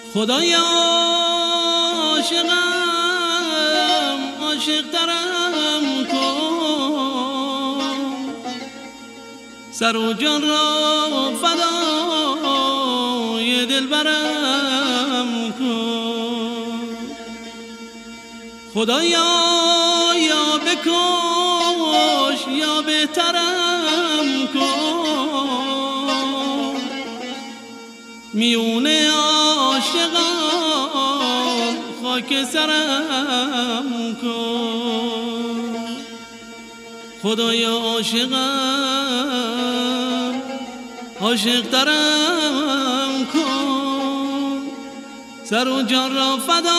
خدایا عاشقم، عاشق ترم کن، سر و جان را فدای دلبرم کن. خدایا یا بکش یا بهترم کن، میون عاشقان خاک سرم کن. خدایا عاشقم، عاشق ترم کن، سر و جان را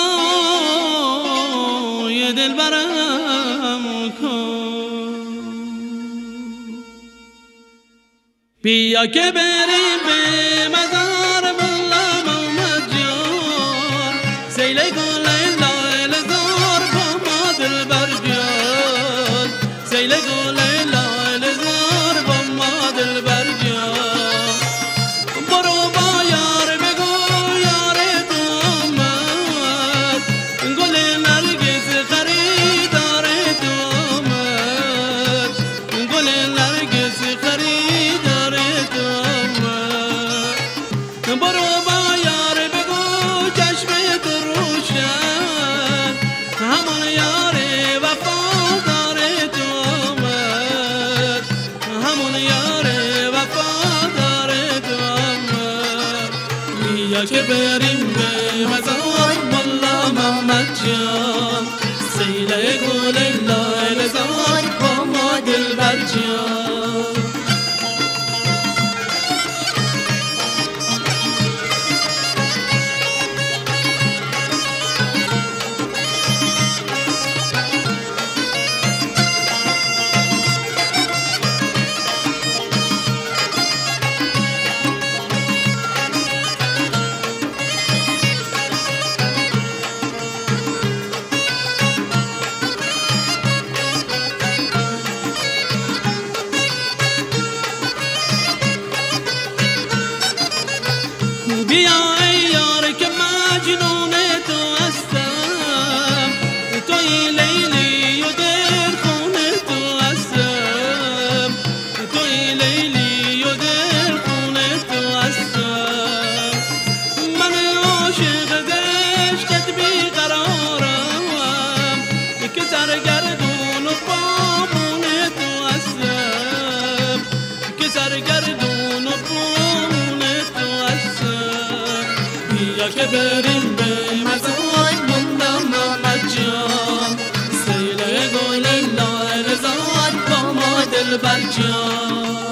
فدای دلبرم کن. بیا که بریم به مزار مولا محمد جان، سیل گل لایل زار با ما دلبر جان، سیل گل لایل زار با ما دلبر جان. برو با یار بگو یار تو آمد، گل نرگس خریدار تو آمد، گل نرگس خریدار تو آمد. برو با یار بگو چشم تو روشن، همون یار وفادار تو آمد، همون یار وفادار تو آمد. بیا که بریم به مزار مولا محمد جان، سیل گل لایل زار با ما دلبر جان. بیا ای یار که مجنون تو هستم، توی لیلی و دل خون تو هستم، توی لیلی و دل خون تو هستم. من عاشق عشقت بیقرارم، که سرگردون و بامون تو هستم، که سرگردون و بامون تو هستم. بیا که بریم به مزار مولا محمد جان، سیل گل لایل زار با ما دلبر جان.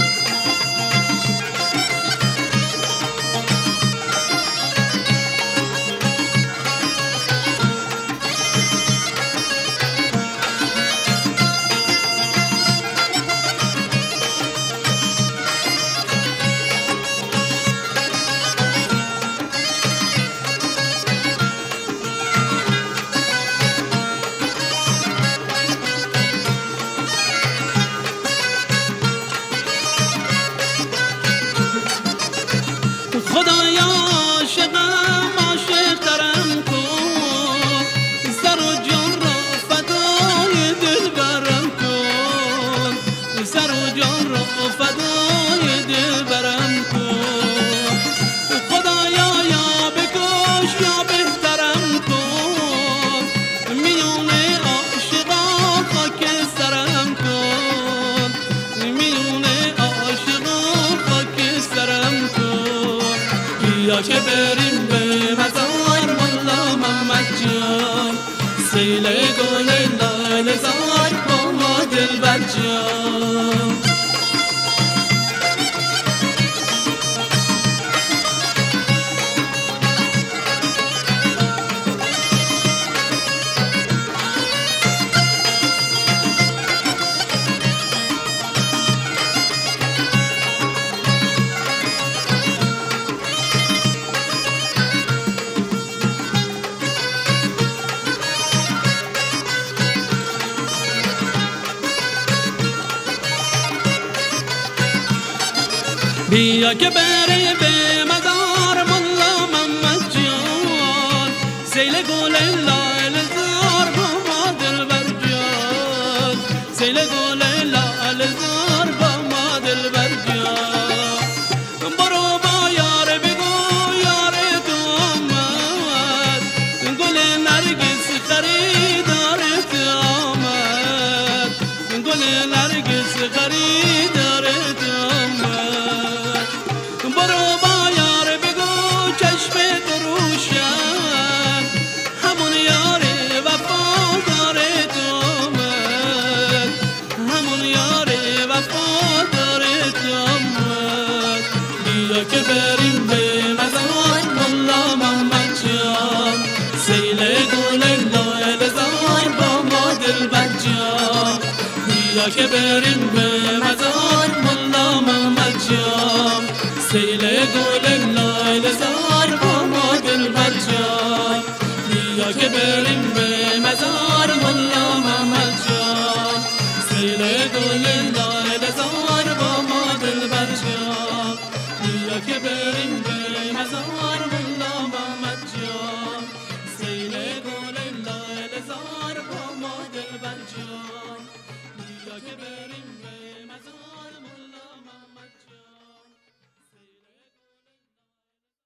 خدایا عاشقم، عاشق ترم کن، سر و جان را فدای دلبرم کن، سر و جان را فدای دلبرم کن. خدایا یا بکش یا بهترم کن، میون عاشقان خاک سرم کن، میون عاشقان خاک سرم کن. بیا که بریم به مزار مولا محمد جان، سیل گل لایل زار با ما دلبر جان. بیا که بری به مزار مولا محمد جان. سیل گل لال زار با ما دلبر جان سیل گل لال زار با ما دلبر جان برو با یار بگو یار تو آمد گل نرگس خریدار تو آمد گل نرگس خریدار تو آمد برو با یار بگو چشم تو روشن همون یار وفادار تو آمد همون یار وفادار تو آمد بیا که بریم به مزار مولا محمد جان سیل گل لال زار با ما دلبر جان بیا که بریم به مزار مولا محمد جان سیل گل